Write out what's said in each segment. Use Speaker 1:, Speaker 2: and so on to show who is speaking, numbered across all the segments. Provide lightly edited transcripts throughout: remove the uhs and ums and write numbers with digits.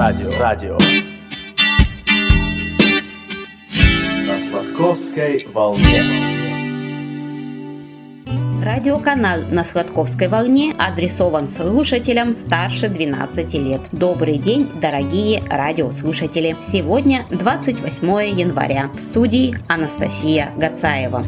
Speaker 1: Радио. На Сладковской волне.
Speaker 2: Радиоканал на Сладковской волне адресован слушателям старше 12 лет. Добрый день, дорогие радиослушатели! Сегодня 28 января. В студии Анастасия Гацаева.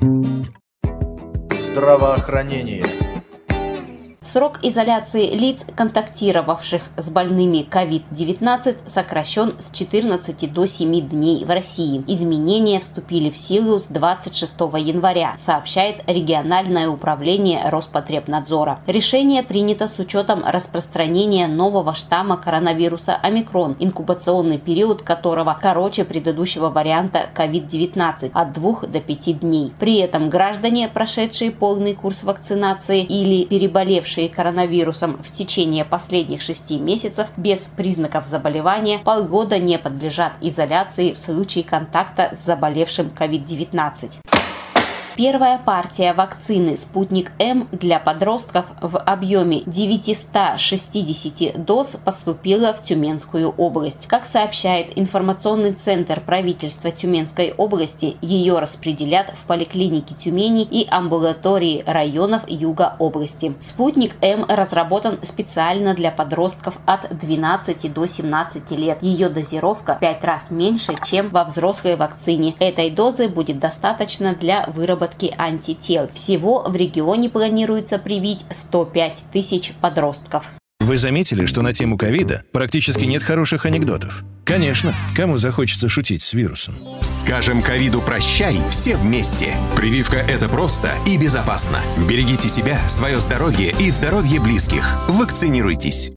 Speaker 1: Здравоохранение.
Speaker 2: Срок изоляции лиц, контактировавших с больными COVID-19, сокращен с 14 до 7 дней в России. Изменения вступили в силу с 26 января, сообщает региональное управление Роспотребнадзора. Решение принято с учетом распространения нового штамма коронавируса омикрон, инкубационный период которого короче предыдущего варианта COVID-19 от 2 до 5 дней. При этом граждане, прошедшие полный курс вакцинации или переболевшие коронавирусом в течение последних 6 месяцев без признаков заболевания, полгода не подлежат изоляции в случае контакта с заболевшим COVID-19. Первая партия вакцины «Спутник М» для подростков в объеме 960 доз поступила в Тюменскую область. Как сообщает информационный центр правительства Тюменской области, ее распределят в поликлинике Тюмени и амбулатории районов юга области. «Спутник М» разработан специально для подростков от 12 до 17 лет. Ее дозировка в 5 раз меньше, чем во взрослой вакцине. Этой дозы будет достаточно для выработки антител. Всего в регионе планируется привить 105 тысяч подростков.
Speaker 3: Вы заметили, что на тему ковида практически нет хороших анекдотов? Конечно, кому захочется шутить с вирусом.
Speaker 4: Скажем ковиду прощай все вместе. Прививка – это просто и безопасно. Берегите себя, свое здоровье и здоровье близких. Вакцинируйтесь.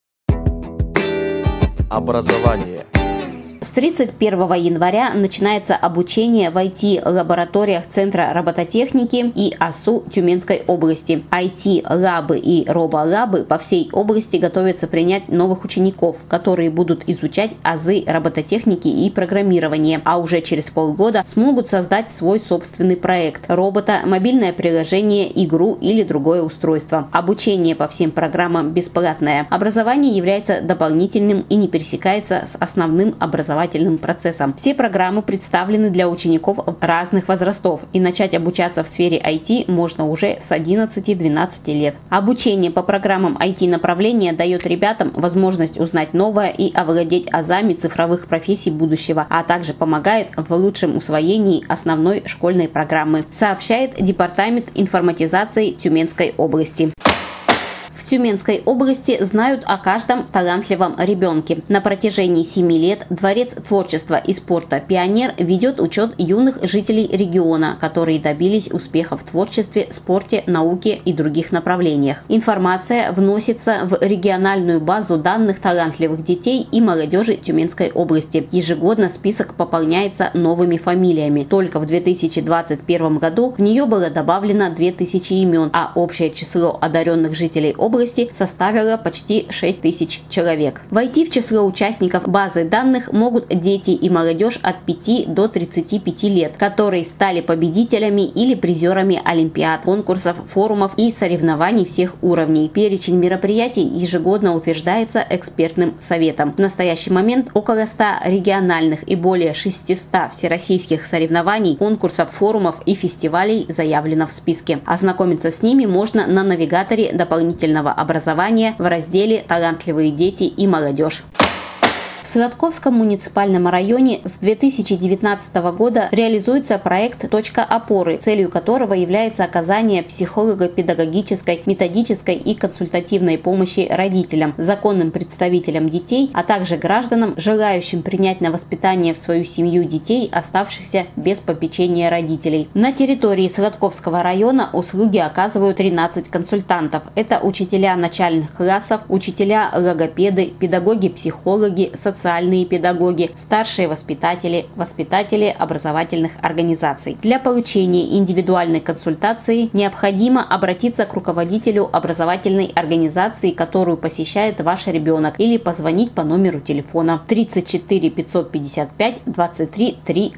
Speaker 1: Образование.
Speaker 2: С 31 января начинается обучение в IT-лабораториях Центра робототехники и АСУ Тюменской области. IT-лабы и роболабы по всей области готовятся принять новых учеников, которые будут изучать азы робототехники и программирования, а уже через полгода смогут создать свой собственный проект – робота, мобильное приложение, игру или другое устройство. Обучение по всем программам бесплатное. Образование является дополнительным и не пересекается с основным образованием процессом. Все программы представлены для учеников разных возрастов, и начать обучаться в сфере IT можно уже с 11-12 лет. Обучение по программам IT-направления дает ребятам возможность узнать новое и овладеть азами цифровых профессий будущего, а также помогает в лучшем усвоении основной школьной программы, сообщает Департамент информатизации Тюменской области. В Тюменской области знают о каждом талантливом ребенке. На протяжении 7 лет Дворец творчества и спорта «Пионер» ведет учет юных жителей региона, которые добились успеха в творчестве, спорте, науке и других направлениях. Информация вносится в региональную базу данных талантливых детей и молодежи Тюменской области. Ежегодно список пополняется новыми фамилиями. Только в 2021 году в нее было добавлено 2000 имен, а общее число одаренных жителей области составила почти 6 тысяч человек. Войти в число участников базы данных могут дети и молодежь от 5 до 35 лет, которые стали победителями или призерами олимпиад, конкурсов, форумов и соревнований всех уровней. Перечень мероприятий ежегодно утверждается экспертным советом. В настоящий момент около 100 региональных и более 600 всероссийских соревнований, конкурсов, форумов и фестивалей заявлено в списке. Ознакомиться с ними можно на навигаторе дополнительного образования в разделе «Талантливые дети и молодежь». В Сладковском муниципальном районе с 2019 года реализуется проект «Точка опоры», целью которого является оказание психолого-педагогической, методической и консультативной помощи родителям, законным представителям детей, а также гражданам, желающим принять на воспитание в свою семью детей, оставшихся без попечения родителей. На территории Сладковского района услуги оказывают 13 консультантов. Это учителя начальных классов, учителя-логопеды, педагоги-психологи, социальные педагоги, старшие воспитатели, воспитатели образовательных организаций. Для получения индивидуальной консультации необходимо обратиться к руководителю образовательной организации, которую посещает ваш ребенок, или позвонить по номеру телефона 34 555 23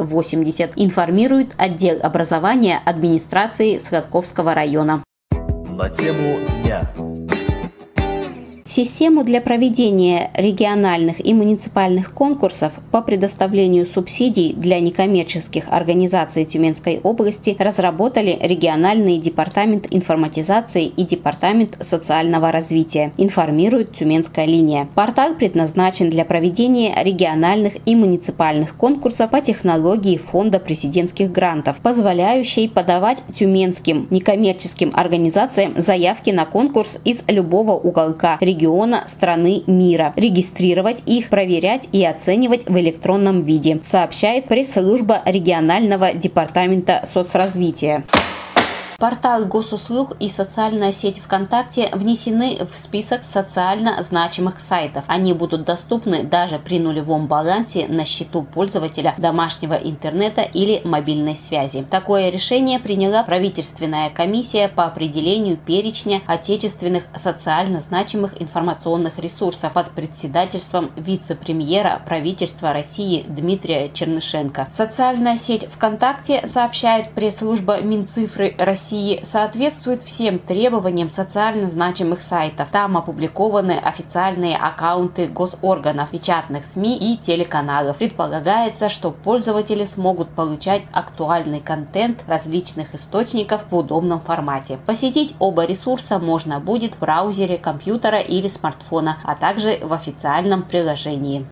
Speaker 2: 380. Информирует отдел образования администрации Сладковского района.
Speaker 1: На тему дня.
Speaker 2: Систему для проведения региональных и муниципальных конкурсов по предоставлению субсидий для некоммерческих организаций Тюменской области разработали региональный департамент информатизации и департамент социального развития, информирует Тюменская линия. Портал предназначен для проведения региональных и муниципальных конкурсов по технологии фонда президентских грантов, позволяющей подавать тюменским некоммерческим организациям заявки на конкурс из любого уголка региона, страны, мира, регистрировать их, проверять и оценивать в электронном виде, сообщает пресс-служба регионального департамента соцразвития. Портал госуслуг и социальная сеть ВКонтакте внесены в список социально значимых сайтов. Они будут доступны даже при нулевом балансе на счету пользователя домашнего интернета или мобильной связи. Такое решение приняла правительственная комиссия по определению перечня отечественных социально значимых информационных ресурсов под председательством вице-премьера правительства России Дмитрия Чернышенко. Социальная сеть ВКонтакте, сообщает пресс-служба Минцифры России, соответствует всем требованиям социально значимых сайтов. Там опубликованы официальные аккаунты госорганов, печатных СМИ и телеканалов. Предполагается, что пользователи смогут получать актуальный контент различных источников в удобном формате. Посетить оба ресурса можно будет в браузере компьютера или смартфона, а также в официальном приложении.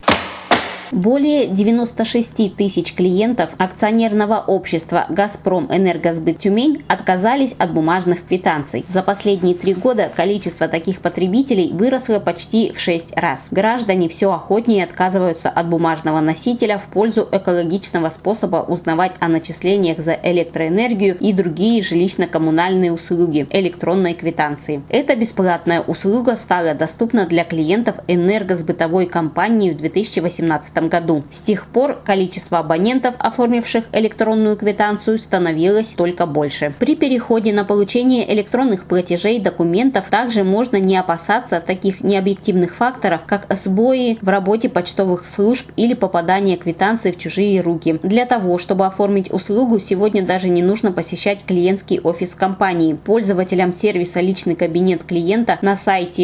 Speaker 2: Более 96 тысяч клиентов акционерного общества «Газпром Энергосбыт Тюмень» отказались от бумажных квитанций. За последние 3 года количество таких потребителей выросло почти в 6 раз. Граждане все охотнее отказываются от бумажного носителя в пользу экологичного способа узнавать о начислениях за электроэнергию и другие жилищно-коммунальные услуги – электронной квитанции. Эта бесплатная услуга стала доступна для клиентов энергосбытовой компании в 2018 году. С тех пор количество абонентов, оформивших электронную квитанцию, становилось только больше. При переходе на получение электронных платежей документов также можно не опасаться таких необъективных факторов, как сбои в работе почтовых служб или попадание квитанций в чужие руки. Для того, чтобы оформить услугу, сегодня даже не нужно посещать клиентский офис компании. Пользователям сервиса «Личный кабинет клиента» на сайте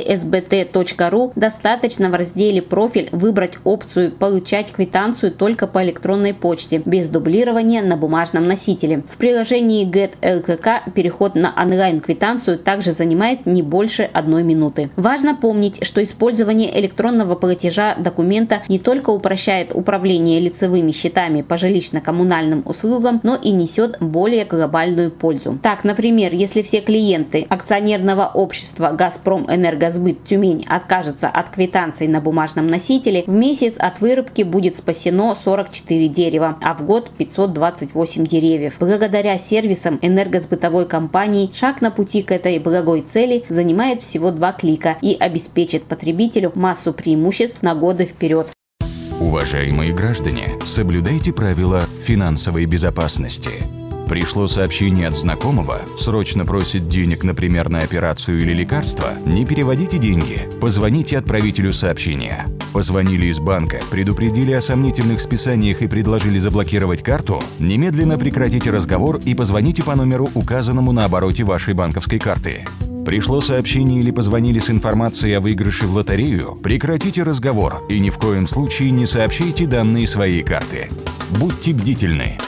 Speaker 2: gsbt.ru достаточно в разделе «Профиль» выбрать опцию «Получать квитанцию только по электронной почте, без дублирования на бумажном носителе». В приложении Get ЛКК переход на онлайн-квитанцию также занимает не больше 1 минуты. Важно помнить, что использование электронного платежа документа не только упрощает управление лицевыми счетами по жилищно-коммунальным услугам, но и несет более глобальную пользу. Так, например, если все клиенты акционерного общества «Газпром Энергосбыт Тюмень» откажутся от квитанций на бумажном носителе, в месяц от вырубки будет спасено 44 дерева, а в год 528 деревьев. Благодаря сервисам энергосбытовой компании шаг на пути к этой благой цели занимает всего 2 клика и обеспечит потребителю массу преимуществ на годы вперед.
Speaker 5: Уважаемые граждане, соблюдайте правила финансовой безопасности. Пришло сообщение от знакомого, срочно просит денег, например, на операцию или лекарство? Не переводите деньги, позвоните отправителю сообщения. Позвонили из банка, предупредили о сомнительных списаниях и предложили заблокировать карту? Немедленно прекратите разговор и позвоните по номеру, указанному на обороте вашей банковской карты. Пришло сообщение или позвонили с информацией о выигрыше в лотерею? Прекратите разговор и ни в коем случае не сообщайте данные своей карты. Будьте бдительны.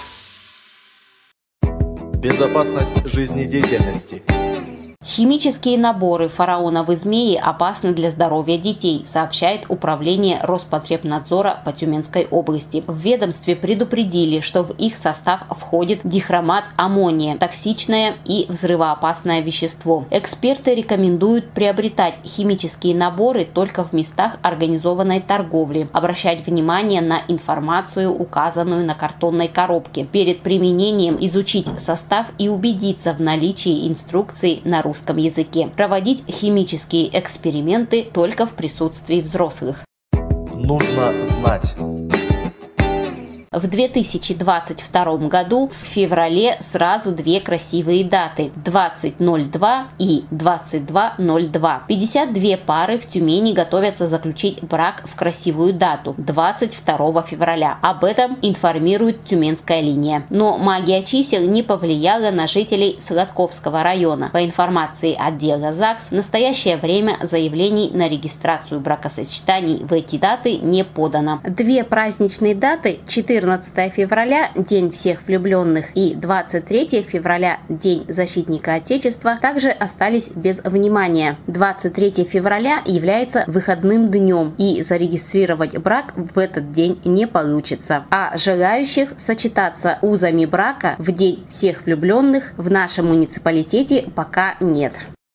Speaker 1: Безопасность жизнедеятельности.
Speaker 2: Химические наборы фараоновой змеи опасны для здоровья детей, сообщает Управление Роспотребнадзора по Тюменской области. В ведомстве предупредили, что в их состав входит дихромат аммония, токсичное и взрывоопасное вещество. Эксперты рекомендуют приобретать химические наборы только в местах организованной торговли, обращать внимание на информацию, указанную на картонной коробке. Перед применением изучить состав и убедиться в наличии инструкции на русском языке. Проводить химические эксперименты только в присутствии взрослых.
Speaker 1: Нужно знать.
Speaker 2: В 2022 году в феврале сразу две красивые даты – 20.02 и 22.02. 52 пары в Тюмени готовятся заключить брак в красивую дату – 22 февраля. Об этом информирует Тюменская линия. Но магия чисел не повлияла на жителей Сладковского района. По информации отдела ЗАГС, в настоящее время заявлений на регистрацию бракосочетаний в эти даты не подано. Две праздничные даты – 14 февраля – День всех влюбленных и 23 февраля – День защитника Отечества также остались без внимания. 23 февраля является выходным днем, и зарегистрировать брак в этот день не получится. А желающих сочетаться узами брака в День всех влюбленных в нашем муниципалитете пока нет.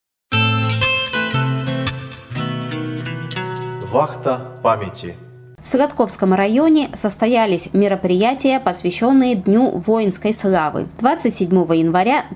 Speaker 1: Вахта памяти.
Speaker 2: В Сладковском районе состоялись мероприятия, посвященные Дню воинской славы. 27 января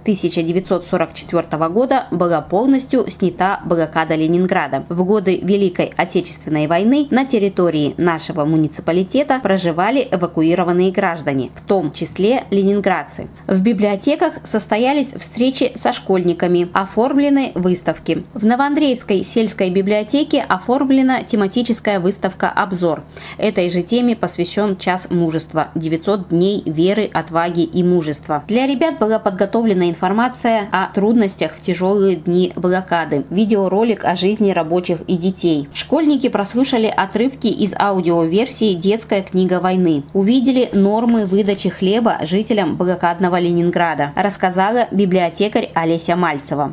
Speaker 2: 1944 года была полностью снята блокада Ленинграда. В годы Великой Отечественной войны на территории нашего муниципалитета проживали эвакуированные граждане, в том числе ленинградцы. В библиотеках состоялись встречи со школьниками, оформлены выставки. В Новоандреевской сельской библиотеке оформлена тематическая выставка «Обзор». Этой же теме посвящен час мужества – 900 дней веры, отваги и мужества. Для ребят была подготовлена информация о трудностях в тяжелые дни блокады, видеоролик о жизни рабочих и детей. Школьники прослушали отрывки из аудиоверсии «Детская книга войны», увидели нормы выдачи хлеба жителям блокадного Ленинграда, рассказала библиотекарь Олеся Мальцева.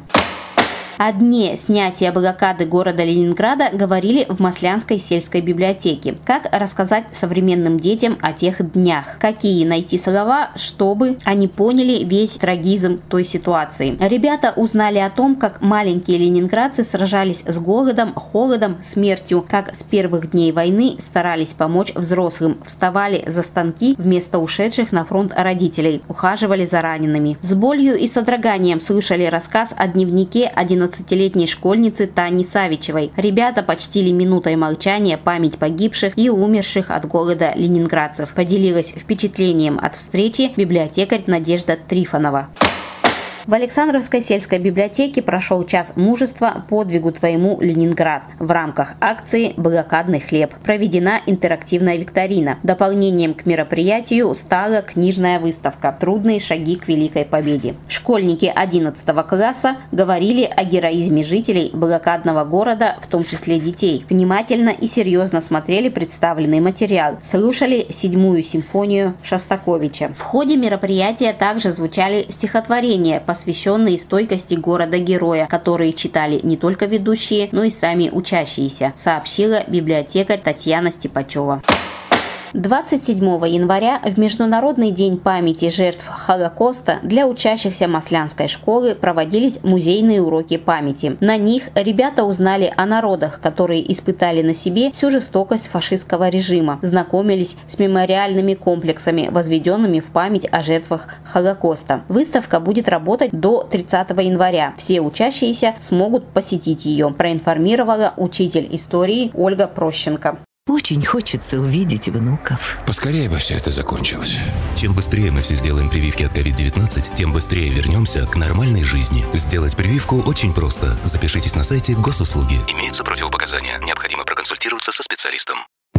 Speaker 2: О дне снятия блокады города Ленинграда говорили в Маслянской сельской библиотеке. Как рассказать современным детям о тех днях? Какие найти слова, чтобы они поняли весь трагизм той ситуации? Ребята узнали о том, как маленькие ленинградцы сражались с голодом, холодом, смертью, как с первых дней войны старались помочь взрослым, вставали за станки вместо ушедших на фронт родителей, ухаживали за ранеными. С болью и содроганием слышали рассказ о дневнике 11-летней школьницы Тани Савичевой. Ребята почтили минутой молчания память погибших и умерших от голода ленинградцев. Поделилась впечатлением от встречи библиотекарь Надежда Трифонова. В Александровской сельской библиотеке прошел час мужества «Подвигу твоему, Ленинград» в рамках акции «Блокадный хлеб». Проведена интерактивная викторина. Дополнением к мероприятию стала книжная выставка «Трудные шаги к великой победе». Школьники 11 класса говорили о героизме жителей блокадного города, в том числе детей. Внимательно и серьезно смотрели представленный материал, слушали 7-ю симфонию Шостаковича. В ходе мероприятия также звучали стихотворения, посвященные стойкости города-героя, которые читали не только ведущие, но и сами учащиеся, сообщила библиотекарь Татьяна Степачева. 27 января в Международный день памяти жертв Холокоста для учащихся Маслянской школы проводились музейные уроки памяти. На них ребята узнали о народах, которые испытали на себе всю жестокость фашистского режима, знакомились с мемориальными комплексами, возведенными в память о жертвах Холокоста. Выставка будет работать до 30 января. Все учащиеся смогут посетить ее, проинформировала учитель истории Ольга Прощенко.
Speaker 6: Очень хочется увидеть внуков.
Speaker 7: Поскорее бы все это закончилось.
Speaker 8: Чем быстрее мы все сделаем прививки от COVID-19, тем быстрее вернемся к нормальной жизни. Сделать прививку очень просто. Запишитесь на сайте Госуслуги. Имеются противопоказания. Необходимо проконсультироваться со специалистом.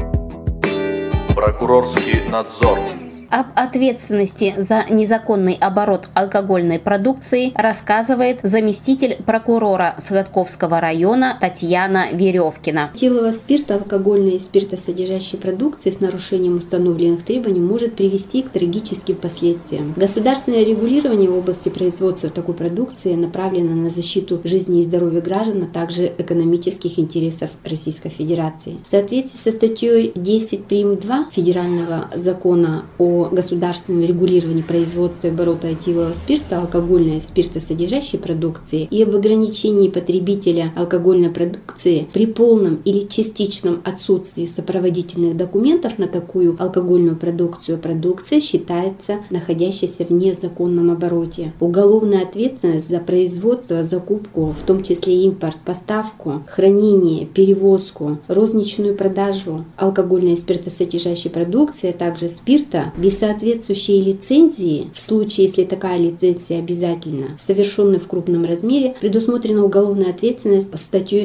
Speaker 1: Прокурорский надзор.
Speaker 2: Об ответственности за незаконный оборот алкогольной продукции рассказывает заместитель прокурора Сладковского района Татьяна Веревкина.
Speaker 9: Этилового спирта, алкогольной и спиртосодержащей продукции с нарушением установленных требований может привести к трагическим последствиям. Государственное регулирование в области производства такой продукции направлено на защиту жизни и здоровья граждан, а также экономических интересов Российской Федерации. В соответствии со статьей 10 прим. 2 Федерального закона о о государственном регулировании производства и оборота этилового спирта, алкогольной и спиртосодержащей продукции и об ограничении потребителя алкогольной продукции при полном или частичном отсутствии сопроводительных документов на такую алкогольную продукцию, продукция считается находящейся в незаконном обороте. Уголовная ответственность за производство, закупку, в том числе импорт, поставку, хранение, перевозку, розничную продажу алкогольной и спиртосодержащей продукции, а также спирта без соответствующей лицензии, в случае, если такая лицензия обязательна, совершенной в крупном размере, предусмотрена уголовная ответственность статьей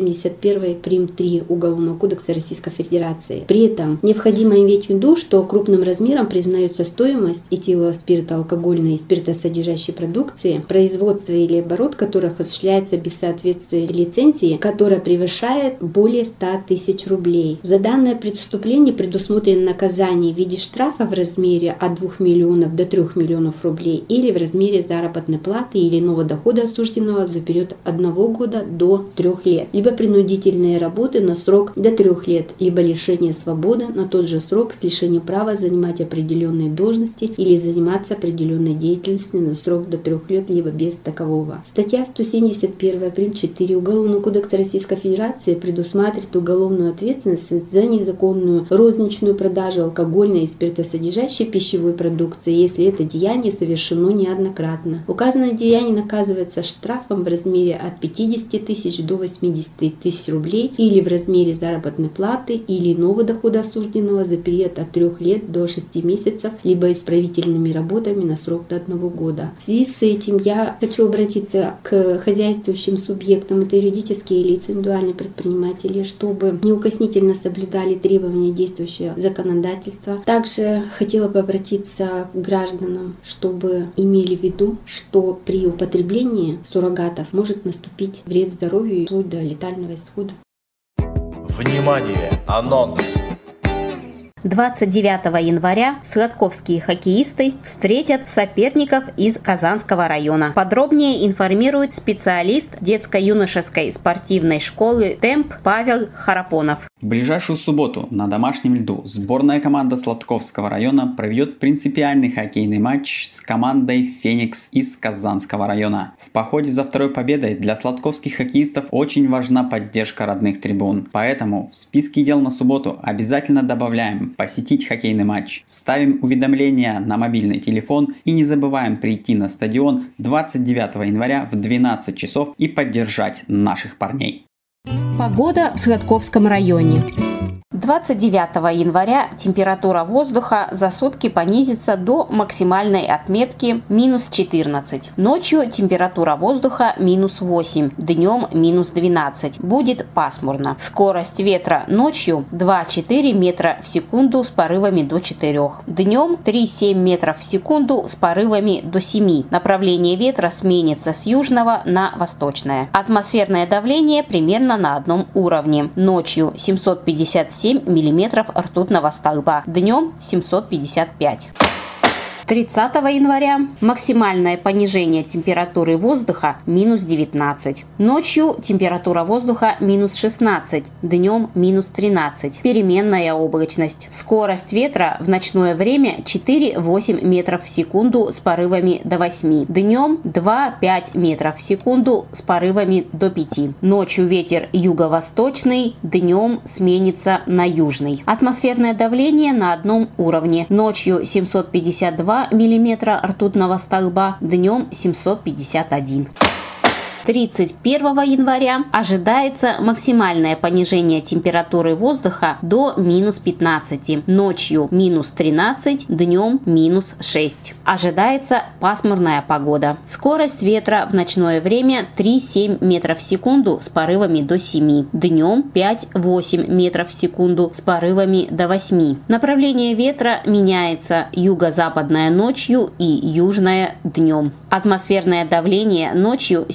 Speaker 9: 171 прим. 3 Уголовного кодекса Российской Федерации. При этом необходимо иметь в виду, что крупным размером признается стоимость этилового спирта, алкогольной и спиртосодержащей продукции, производство или оборот которых осуществляется без соответствия лицензии, которая превышает более 100 тысяч рублей. За данное преступление предусмотрено наказание в виде штрафа в размере от 2 миллионов до 3 миллионов рублей или в размере заработной платы или иного дохода осужденного за период 1 года до 3 лет, либо принудительные работы на срок до 3 лет, либо лишение свободы на тот же срок с лишением права занимать определенные должности или заниматься определенной деятельностью на срок до 3 лет, либо без такового. Статья 171 прим. 4 Уголовного кодекса Российской Федерации предусматривает уголовную ответственность за незаконную розничную продажу алкогольной и спиртосодержащей пищевой продукции, если это деяние совершено неоднократно. Указанное деяние наказывается штрафом в размере от 50 тысяч до 80 тысяч рублей или в размере заработной платы или иного дохода осужденного за период от 3 лет до 6 месяцев, либо исправительными работами на срок до 1 года. В связи с этим я хочу обратиться к хозяйствующим субъектам, это юридические лица, индивидуальные предприниматели, чтобы неукоснительно соблюдали требования действующего законодательства. Также хотела бы обратиться к гражданам, чтобы имели в виду, что при употреблении суррогатов может наступить вред здоровью вплоть до летального исхода.
Speaker 1: Внимание! Анонс!
Speaker 2: 29 января сладковские хоккеисты встретят соперников из Казанского района. Подробнее информирует специалист детско-юношеской спортивной школы «Темп» Павел Харапонов.
Speaker 10: В ближайшую субботу на домашнем льду сборная команда Сладковского района проведет принципиальный хоккейный матч с командой «Феникс» из Казанского района. В походе за второй победой для сладковских хоккеистов очень важна поддержка родных трибун. Поэтому в списке дел на субботу обязательно добавляем посетить хоккейный матч. Ставим уведомления на мобильный телефон и не забываем прийти на стадион 29 января в 12 часов и поддержать наших парней.
Speaker 2: Погода в Сладковском районе. 29 января температура воздуха за сутки понизится до максимальной отметки минус 14. Ночью температура воздуха минус 8, днем минус 12. Будет пасмурно. Скорость ветра ночью 2-4 метра в секунду с порывами до 4. Днем 3-7 метров в секунду с порывами до 7. Направление ветра сменится с южного на восточное. Атмосферное давление примерно на одном уровне. Ночью 757 миллиметров ртутного столба, днем 755. 30 января максимальное понижение температуры воздуха минус 19. Ночью температура воздуха минус 16, днем минус 13. Переменная облачность. Скорость ветра в ночное время 4-8 метров в секунду с порывами до 8. Днем 2-5 метров в секунду с порывами до 5. Ночью ветер юго-восточный, днем сменится на южный. Атмосферное давление на одном уровне. Ночью 752 миллиметра ртутного столба, днем 751. 31 января ожидается максимальное понижение температуры воздуха до минус 15, ночью минус 13, днем минус 6. Ожидается пасмурная погода. Скорость ветра в ночное время 3-7 метров в секунду с порывами до 7, днем 5-8 метров в секунду с порывами до 8. Направление ветра меняется: юго-западное ночью и южное днем. Атмосферное давление ночью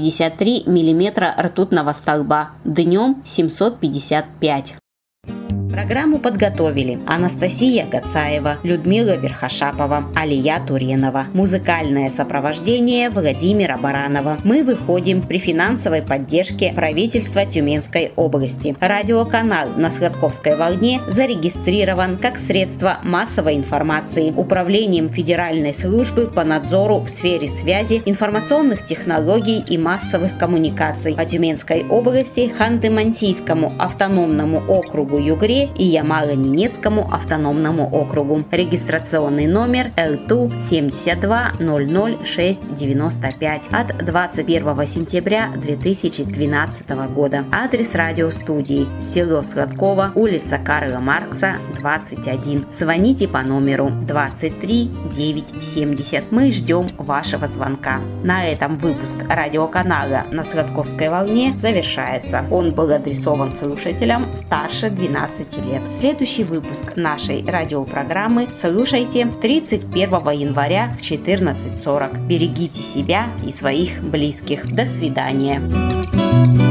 Speaker 2: 753 миллиметра ртутного столба, днем 755. Программу подготовили Анастасия Гацаева, Людмила Верхошапова, Алия Туренова. Музыкальное сопровождение Владимира Баранова. Мы выходим при финансовой поддержке правительства Тюменской области. Радиоканал на Сладковской волне зарегистрирован как средство массовой информации Управлением Федеральной службы по надзору в сфере связи, информационных технологий и массовых коммуникаций по Тюменской области, Ханты-Мансийскому автономному округу Югре и Ямало-Ненецкому автономному округу. Регистрационный номер ЛТУ 7200695 от 21 сентября 2012 года. Адрес радиостудии: село Сладково, улица Карла Маркса, 21. Звоните по номеру 23 970. Мы ждем вашего звонка. На этом выпуск радиоканала на Сладковской волне завершается. Он был адресован слушателям старше 12 лет. Следующий выпуск нашей радиопрограммы слушайте 31 января в 14:40. Берегите себя и своих близких. До свидания.